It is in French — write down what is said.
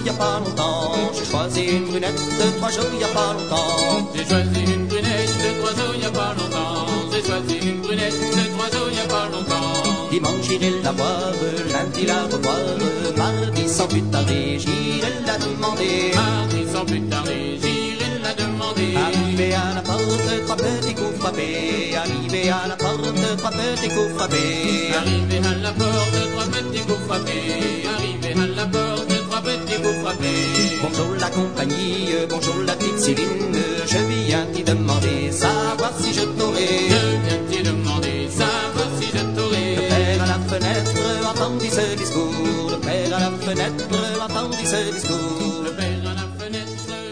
y a pas longtemps. J'ai choisi une brunette de 3 jours, y a pas longtemps. J'ai choisi une brunette de 3 jours, y a pas longtemps. J'ai choisi une brunette de 3 jours, y a pas longtemps. Dimanche j'irai la voir, lundi la revoir, mardi sans plus tarder, j'irai la demander. Mardi sans plus tarder, j'irai la demander. Arrivé à la porte, 3 petits coups frappés. Arrivé à la porte, 3 petits coups frappés. Arrivé à la porte, 3 petits coups frappés. Arrivé à la porte, 3 petits coups frappés. Bonjour la compagnie, bonjour la petite Céline, je viens t'y demander, savoir si je t'aurai. Je viens t'y demander, savoir si je t'aurai. Le père à la fenêtre entendit ce discours. Le père à la fenêtre entendit ce discours. Le père à la fenêtre